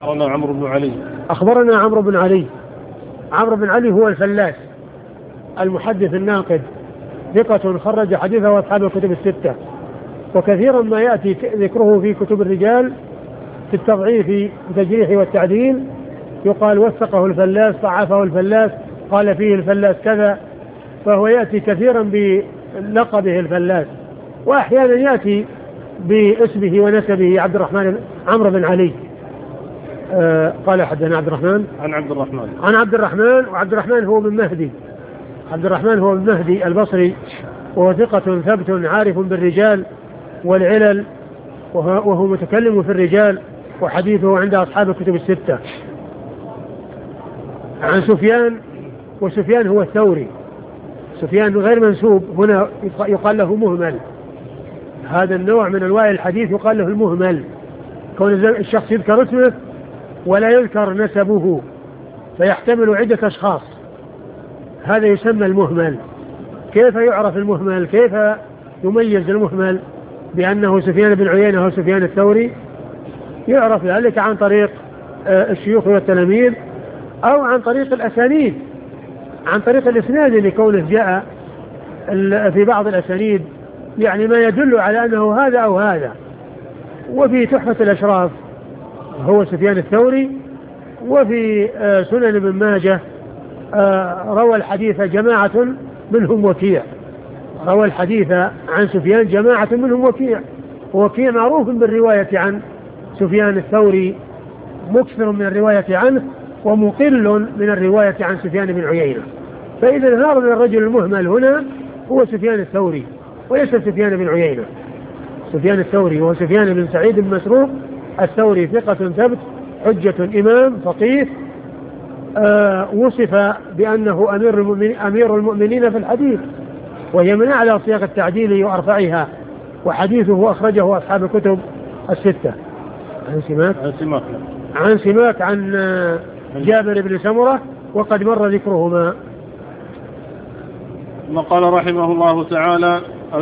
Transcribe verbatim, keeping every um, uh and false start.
أخبرنا عمرو بن علي أخبرنا عمرو بن علي عمرو بن علي هو الفلاس المحدث الناقد، ثقة خرج حديثه أصحاب الكتب الستة، وكثيرا ما يأتي ذكره في كتب الرجال في التضعيف والتجريح والتعديل، يقال وثقه الفلاس، ضعفه الفلاس، قال فيه الفلاس كذا، فهو يأتي كثيرا بلقبه الفلاس، وأحيانا يأتي باسمه ونسبه عبد الرحمن عمرو بن علي. آه قال حدثنا عبد الرحمن عن عبد الرحمن عن عبد الرحمن وعبد الرحمن هو من مهدي عبد الرحمن هو من مهدي البصري، وهو ثقة ثبت عارف بالرجال والعلل، وهو متكلم في الرجال، وحديثه عند أصحاب الكتب الستة. عن سفيان، وسفيان هو الثوري، سفيان غير منسوب، هنا يقال له مهمل، هذا النوع من أنواع الحديث يقال له المهمل، كون الشخص يذكر اسمه ولا يذكر نسبه فيحتمل عدة أشخاص، هذا يسمى المهمل. كيف يعرف المهمل؟ كيف يميز المهمل بأنه سفيان بن عيينة أو سفيان الثوري؟ يعرف ذلك عن طريق الشيوخ والتلاميذ، أو عن طريق الأسانيد، عن طريق الإسناد لكونه جاء في بعض الأسانيد يعني ما يدل على أنه هذا أو هذا. وفي تحفة الأشراف هو سفيان الثوري، وفي سنن ابن ماجه روى الحديث جماعة منهم وكيع، روى الحديث عن سفيان جماعة منهم وكيع، وكيع معروف بالرواية عن سفيان الثوري، مكثر من الرواية عنه ومقل من الرواية عن سفيان بن عيينة. فإذا هذا الرجل المهمل هنا هو سفيان الثوري وليس سفيان بن عيينة. سفيان الثوري وهو سفيان بن سعيد بن مسروق الثوري، ثقة ثبت، حجة إمام فقيه، آه وصف بأنه أمير المؤمنين, أمير المؤمنين في الحديث، وهي من أعلى صيغ التعديل وأرفعها، وحديثه أخرجه أصحاب الكتب الستة. عن سماك عن سماك عن سماك عن جابر بن سمرة، وقد مر ذكرهما. ثم قال رحمه الله تعالى: